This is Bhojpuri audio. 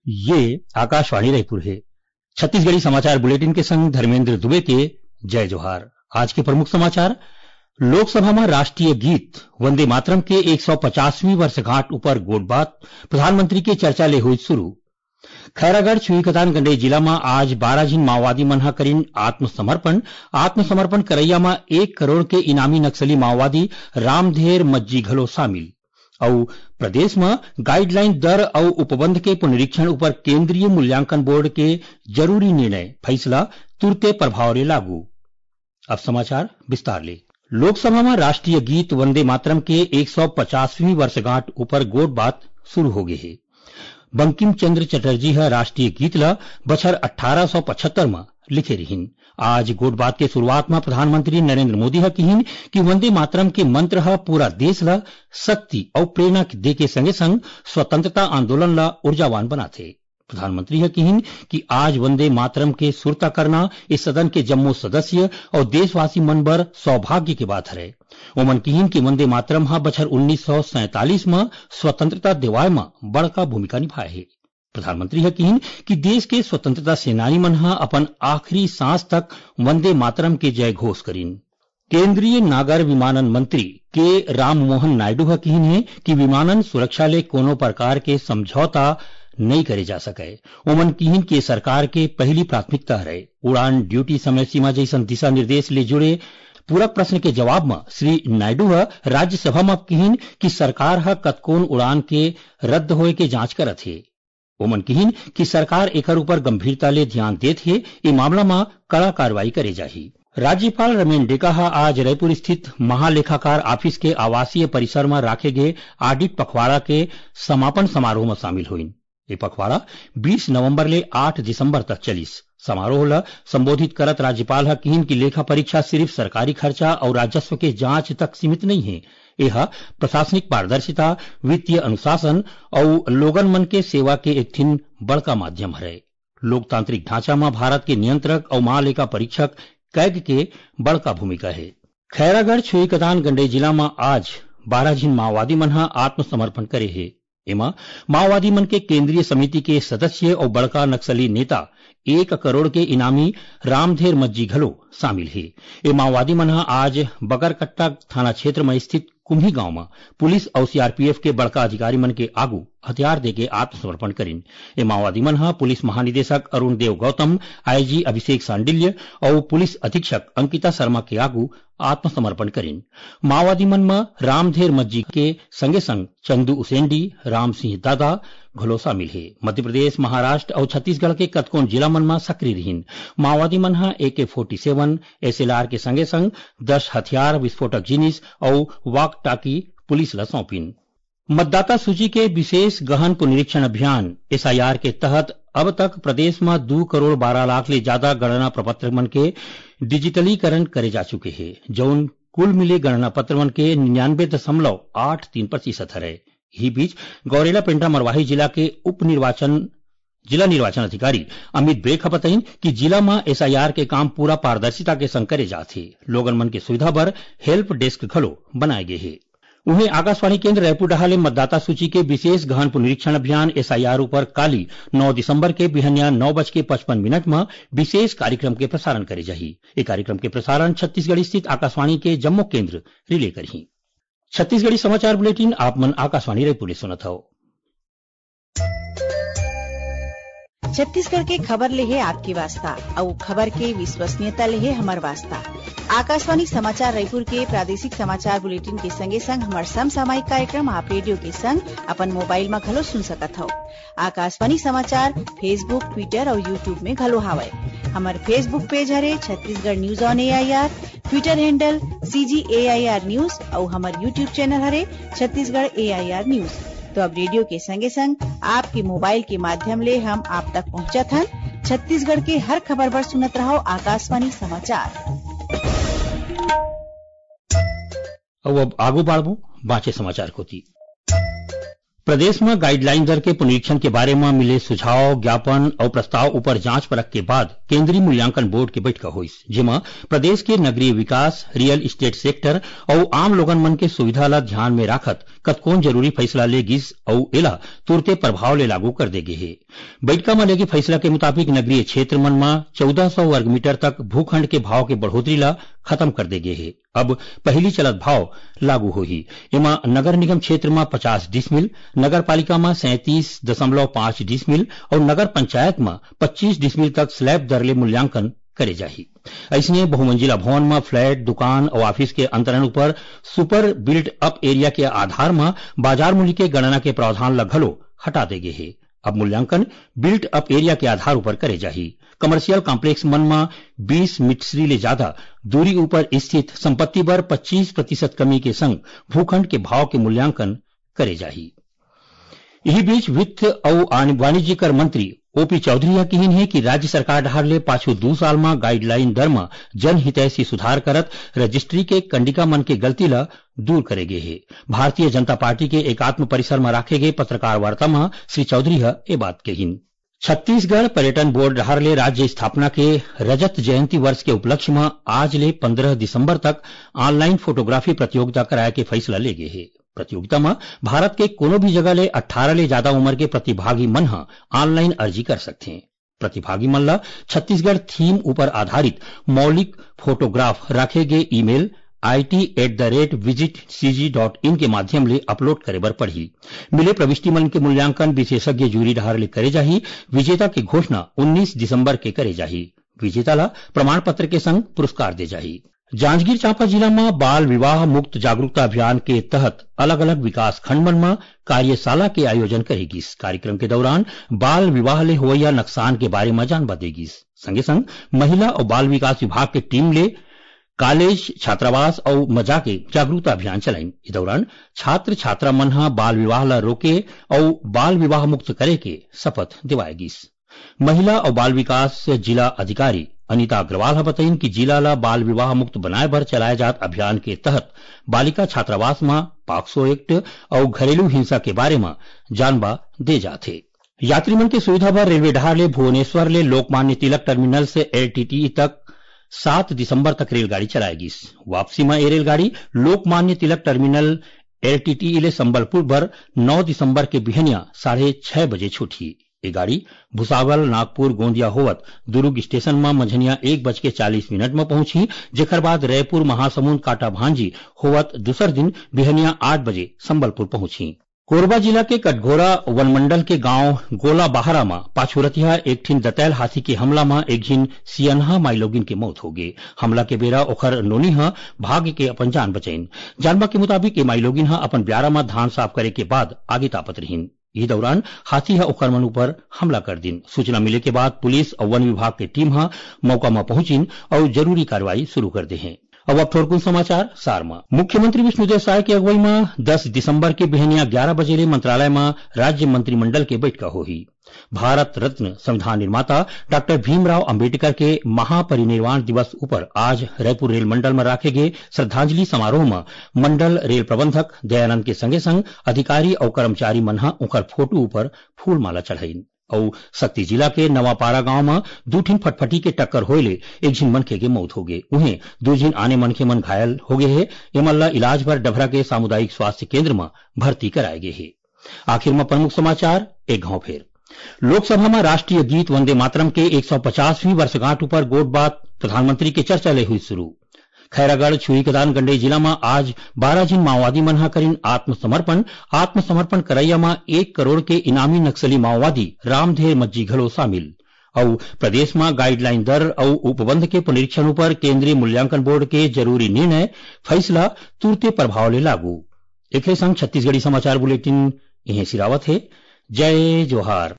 ये आकाशवाणी रायपुर है। छत्तीसगढ़ी समाचार बुलेटिन के संग धर्मेंद्र दुबे के जय जोहार। आज के प्रमुख समाचार। लोकसभा में राष्ट्रीय गीत वंदे मातरम के 150वीं वर्षगांठ ऊपर गोठबात प्रधानमंत्री के चर्चा ले हुई शुरू। खैरागढ़ छुईकतान गंडई जिला में आज 12 झिन माओवादी मन ह करीन आत्मसमर्पण करैया में 1 करोड़ के इनामी नक्सली माओवादी रामधेर मज्जी घलो शामिल। और प्रदेश में गाइडलाइन दर और उपबंध के पुनरीक्षण ऊपर केंद्रीय मूल्यांकन बोर्ड के जरूरी निर्णय फैसला तुरते प्रभाव ले लागू। अब समाचार विस्तार ले। लोकसभा में राष्ट्रीय गीत वंदे मातरम के 150वीं वर्षगांठ ऊपर गोठबात शुरू हो गई है। बंकिम चंद्र चटर्जी है राष्ट्रीय गीत ला बछर 1875 में लिखे रहीन। आज गोठबात के शुरुआत में प्रधानमंत्री नरेंद्र मोदी है कहिन कि वंदे मातरम के मंत्र है पूरा देश ला शक्ति और प्रेरणा दे के संगे संग स्वतंत्रता आंदोलन ला ऊर्जावान बनाथे। प्रधानमंत्री है कहिन कि आज वंदे मातरम के सुरता करना इस सदन के जम्मो सदस्य और देशवासी मन बर सौभाग्य की बात है। ओमन कहिन कि वंदे मातरम हा बछर 1947 में स्वतंत्रता दिवाय में बड़का भूमिका निभाए है। प्रधानमंत्री है कहिन कि देश के स्वतंत्रता सेनानी मन हा अपन आखिरी सांस तक वंदे मातरम के जय घोष करीन। केंद्रीय नागर विमानन मंत्री के राम मोहन नायडू है कहिन है कि विमानन सुरक्षा ले कोनो प्रकार के समझौता नहीं करे जा सके। ओमन कहिन कि सरकार के पहली प्राथमिकता है। उड़ान ड्यूटी समय सीमा जैसन दिशा निर्देश ले जुड़े पूरक प्रश्न के जवाब में श्री नायडू राज्यसभा में कहिन कि सरकार हा कतकोन उड़ान के रद्द होए के जांच करत है। ओमन कहिन कि सरकार एकर ऊपर गंभीरता ले ध्यान देत है। ई मामला में कड़ा कार्रवाई करे जाही। राज्यपाल रमेन डेका आज रायपुर स्थित महालेखाकार ऑफिस के आवासीय परिसर में राखे गए ऑडिट पखवाड़ा के समापन समारोह में शामिल हुईन। ये पखवाड़ा 20 नवंबर ले 8 दिसंबर तक चलिस। समारोह ला संबोधित करत राज्यपाल हा कहिन कि लेखा परीक्षा सिर्फ सरकारी खर्चा और राजस्व के जांच तक सीमित नहीं है। यह प्रशासनिक पारदर्शिता, वित्तीय अनुशासन और लोगन मन के सेवा के एक थिन बड़का माध्यम है। लोकतांत्रिक ढांचा में भारत के नियंत्रक और महालेखा परीक्षक कैग के बड़का भूमिका है। खैरागढ़ छुईकतान गंडई जिला में आज 12 झिन माओवादी मन हा आत्मसमर्पण करे है। एमा माओवादी मन के केंद्रीय समिति के सदस्य और बड़का नक्सली नेता 1 करोड़ के इनामी रामधेर मज्जी घलो शामिल है। ये माओवादी मन आज बगरकट्टा थाना क्षेत्र में स्थित कुम्ही गांव में पुलिस और सीआरपीएफ के बड़का अधिकारी मन के आगू हथियार देके आत्मसमर्पण करीन। ये माओवादी मन पुलिस महानिदेशक अरुण देव गौतम, आईजी अभिषेक सांडिल्य और पुलिस अधीक्षक अंकिता शर्मा के आगू आत्मसमर्पण करीन। माओवादी मन में रामधेर मज्जी के संगे संग चंदू उसेंडी, राम सिंह दादा घलो शामिल है। मध्य प्रदेश, महाराष्ट्र और छत्तीसगढ़ के कतकोन जिला मन में सक्रिय रहीन। माओवादी मन AK-47 SLR के संगे संग 10 हथियार, विस्फोटक जिनिस और वाक टाकी पुलिस ला सौंपिन। मतदाता सूची के विशेष गहन पुनरीक्षण अभियान SIR के तहत अब तक प्रदेश में 2 करोड़ 12 लाख ले ज्यादा गणना प्रपत्र मन के डिजिटलीकरण करे जा चुके हैं, जौन कुल मिले गणना पत्र मन के 99.83% है। ही बीच गौरेला पेंड्रा मरवाही जिला के जिला निर्वाचन अधिकारी अमित बेख बताइन कि जिला में SIR के काम पूरा पारदर्शिता के संग करे जाथे। लोगन मन के सुविधा बर हेल्प डेस्क घलो बनाए गए हैं। उन्हें आकाशवाणी केंद्र रायपुर डहाले मतदाता सूची के विशेष गहन पुनरीक्षण अभियान SIR ऊपर काली 9 दिसंबर के बिहनिया 9:55 में विशेष कार्यक्रम के प्रसारण करे जाही। ये कार्यक्रम के प्रसारण छत्तीसगढ़ स्थित आकाशवाणी के जम्मू केंद्र रिले करही। छत्तीसगढ़ी समाचार बुलेटिन आप मन आकाशवाणी रायपुर सुनत हो। छत्तीसगढ़ के खबर ले है आपकी वास्ता और खबर के विश्वसनीयता ले है हमार वास्ता। आकाशवाणी समाचार रायपुर के प्रादेशिक समाचार बुलेटिन के संगे संग हमार समसामयिक कार्यक्रम आप रेडियो के संग अपन मोबाइल में घलो सुन सकत हो। आकाशवाणी समाचार फेसबुक, ट्विटर और यूट्यूब में घलो हावय। हमार फेसबुक पेज हरे Chhattisgarh news on AIR, Twitter handle CGAIR news और हमार यूट्यूब चैनल हरे छत्तीसगढ़ AIR न्यूज। तो अब रेडियो के संगे संग आपके मोबाइल के माध्यम ले हम आप तक पहुंचत हन। छत्तीसगढ़ के हर खबर पर सुनत रहो आकाशवाणी समाचार। अब आगू बढ़बो बाँचे समाचार को थी। प्रदेश में गाइडलाइन दर के पुनरीक्षण के बारे में मिले सुझाव, ज्ञापन और प्रस्ताव ऊपर जांच परख के बाद केंद्रीय मूल्यांकन बोर्ड के बैठक हुई, जेमा प्रदेश के नगरीय विकास, रियल एस्टेट सेक्टर और आम लोगन मन के सुविधा ला ध्यान में राखत कतकोन जरूरी फैसला ले गिस और एला तुरते प्रभाव ले लागू कर देगे है। बैठका में लेगे फैसला के मुताबिक नगरीय क्षेत्र मन में 1400 वर्ग मीटर तक भूखंड के भाव के बढ़ोतरी ला खत्म कर देगे है। अब पहली चलत भाव लागू होही। एमा नगर निगम क्षेत्र में 50 डिसमिल, नगर पालिका में 37.5 डिसमिल और नगर पंचायत में 25 डिसमिल तक स्लैब दर ले मूल्यांकन करे जाही। ऐसने बहुमंजिला भवन में फ्लैट, दुकान और ऑफिस के अंतरण ऊपर सुपर बिल्ट अप एरिया के आधार में बाजार मूल्य के गणना के प्रावधान ला घलो हटा देगे है। अब मूल्यांकन बिल्ट अप एरिया के आधार ऊपर करे जाही। कमर्शियल कॉम्प्लेक्स मन में 20 मीटर ले ज्यादा दूरी ऊपर स्थित संपत्ति पर 25% कमी के संग भूखंड के भाव के मूल्यांकन करे जाही। यही बीच वित्त और वाणिज्यकर मंत्री ओपी चौधरी कहन है कि राज्य सरकार ढार ले पाछू 2 साल में गाइडलाइन दर में जनहितैषी सुधार करत रजिस्ट्री के कंडिका मन के गलती ला दूर करेगे है। भारतीय जनता पार्टी के एकात्म परिसर में राखे गए पत्रकार वार्ता में श्री चौधरी ये बात कहिन। छत्तीसगढ़ पर्यटन बोर्ड ढार ले राज्य स्थापना के रजत जयंती वर्ष के उपलक्ष्य में आज ले 15 दिसंबर तक ऑनलाइन फोटोग्राफी प्रतियोगिता कराए के फैसला ले गए है। प्रतियोगिता में भारत के कोनो भी जगह ले 18 ले ज्यादा उम्र के प्रतिभागी मन ऑनलाइन अर्जी कर सकते हैं। प्रतिभागी मन ला छत्तीसगढ़ थीम ऊपर आधारित मौलिक फोटोग्राफ रखे गए ईमेल it@visitcg.in के माध्यम ले अपलोड करे बर पड़ही। मिले प्रविष्टि मन के मूल्यांकन विशेषज्ञ जूरी ढार ले करे जाही। विजेता की घोषणा 19 दिसंबर के करे जाही। विजेता ला प्रमाण पत्र के संग पुरस्कार दे जाही। जांजगीर चांपा जिला में बाल विवाह मुक्त जागरूकता अभियान के तहत अलग अलग विकास खंड मन में कार्यशाला के आयोजन करेगी। कार्यक्रम के दौरान बाल विवाह ले होया नुकसान के बारे में जानबा देगी। संगे संग महिला और बाल विकास विभाग के टीम ले कॉलेज, छात्रावास और मजा के जागरूकता अभियान चलाइन। इस दौरान छात्र छात्रा मन बाल विवाह ला रोके और बाल विवाह मुक्त करे के शपथ दिवाएगी। महिला और बाल विकास जिला अधिकारी अनीता अग्रवाल बताइन कि जिला ला बाल विवाह मुक्त बनाए बर चलाए जात अभियान के तहत बालिका छात्रावास में पॉक्सो एक्ट और घरेलू हिंसा के बारे में जानबा दे जाथे। यात्री मन के सुविधा बर रेलवे ढार ले भुवनेश्वर ले लोकमान्य तिलक टर्मिनल से एलटीटी तक 7 दिसंबर तक रेलगाड़ी चलाएगी। वापसी में ये रेलगाड़ी लोकमान्य तिलक टर्मिनल एलटीटी ले संबलपुर बर 9 दिसंबर के बिहनिया 6:30 बजे छूटी। ये गाड़ी भुसावल, नागपुर, गोंदिया होवत दुर्ग स्टेशन में मंझनिया 1:40 में पहुंची, जेकर बाद रायपुर, महासमुंद, काटा भांजी होवत दूसर दिन बिहनिया 8 बजे संबलपुर पहुंची। कोरबा जिला के कटघोरा वनमंडल के गांव गोला बाहरा में पाछुरतिया एक ठिन दतैल हाथी के हमला में एक झिन सियनहा माइलोगिन के मौत हो गए। हमला के बेरा ओखर नोनी भाग्य के अपन जान बचैन। जानबा के मुताबिक ये माइलोगिन अपन ब्यारा में धान साफ करे के बाद आगे तापत रहीन। इस दौरान हाथी ओखर मन ऊपर हमला कर दिन। सूचना मिले के बाद पुलिस और वन विभाग की टीम मौका में पहुंचिन और जरूरी कार्रवाई शुरू कर दे हैं। अब थोड़कुन समाचार सार में। मुख्यमंत्री विष्णुदेव साय की अगुवाई में 10 दिसंबर के बिहनिया 11 बजे ले मंत्रालय में राज्य मंत्रिमंडल के बैठक होगी। भारत रत्न संविधान निर्माता डॉक्टर भीमराव अंबेडकर के महापरिनिर्वाण दिवस ऊपर आज रायपुर रेल मंडल में राखे गए श्रद्धांजलि समारोह में मंडल रेल प्रबंधक दयानंद के संगे संग अधिकारी और कर्मचारी मन उनकर फोटो ऊपर फूल माला चढ़ाइन। और शक्ति जिला के नवापारा गांव में 2 ठिन फटफटी के टक्कर होइले एक झिन मनखे के मौत हो गए। उन्हें 2 झिन आने मनखे मन घायल हो गए है। एमन ला इलाज पर डभरा के सामुदायिक स्वास्थ्य केंद्र में भर्ती कराए गए है। आखिर में प्रमुख समाचार एक घाव फेर। लोकसभा में राष्ट्रीय गीत वंदे मातरम के 150वीं वर्षगांठ पर गोट बात प्रधानमंत्री के चर्चा ले हुई शुरू। खैरागढ़, छुईकदान, गंडई जिला में आज 12 जिन माओवादी मन करीन आत्मसमर्पण करैया में 1 करोड़ के इनामी नक्सली माओवादी रामधेर मज्जी घलो शामिल। और प्रदेश में गाइडलाइन दर और उपबंध के पुनरीक्षण पर केंद्रीय मूल्यांकन बोर्ड के जरूरी निर्णय फैसला तुरते प्रभाव ले लागू। एक संग छत्तीसगढ़ी समाचार बुलेटिन इन्हें सिरावत है। जय जोहार।